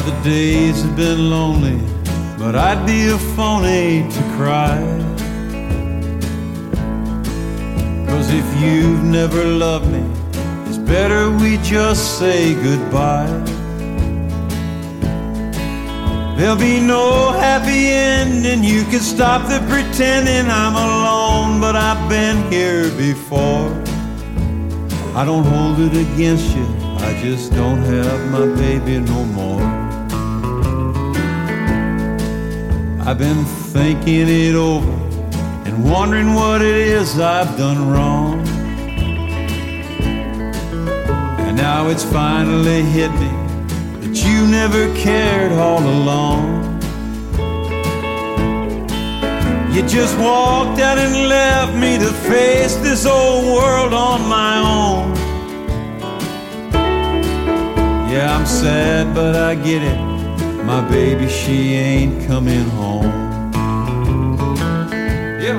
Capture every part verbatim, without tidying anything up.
the days have been lonely, but I'd be a phony to cry. 'Cause if you've never loved me, it's better we just say goodbye. There'll be no happy ending, you can stop the pretending I'm alone, but I've been here before. I don't hold it against you, I just don't have my baby no more. I've been thinking it over and wondering what it is I've done wrong. And now it's finally hit me that you never cared all along. You just walked out and left me to face this old world on my own. Yeah, I'm sad, but I get it. My baby, she ain't coming home. Yeah.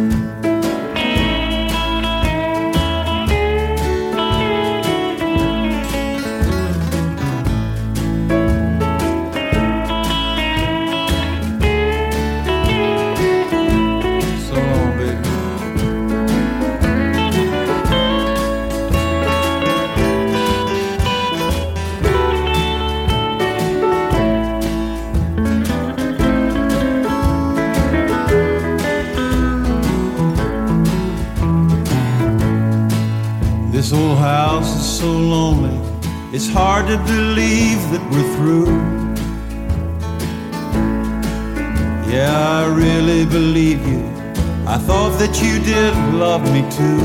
This old house is so lonely, it's hard to believe that we're through. Yeah, I really believe you. I thought that you did love me too.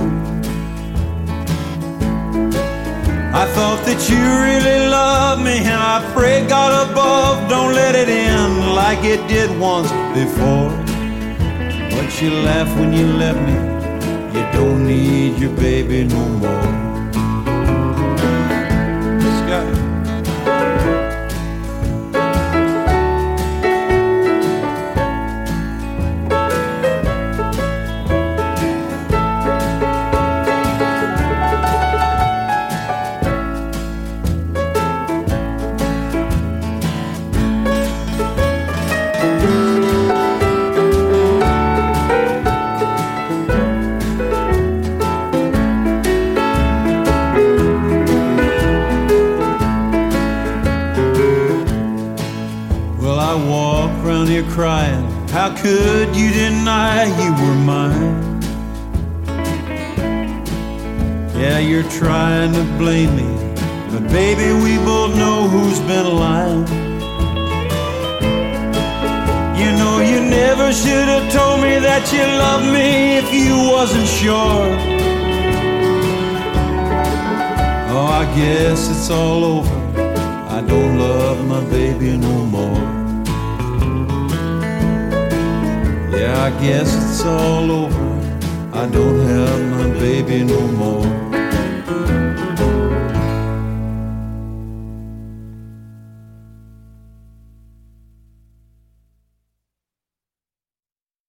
I thought that you really loved me, and I pray God above don't let it end like it did once before. But you laughed when you left me, you don't need your baby no more. Scott. I walk around here crying, how could you deny you were mine? Yeah, you're trying to blame me, but baby, we both know who's been lying. You know you never should have told me that you loved me if you wasn't sure. Oh, I guess it's all over, I don't love my baby no more. Yeah, I guess it's all over, I don't have my baby.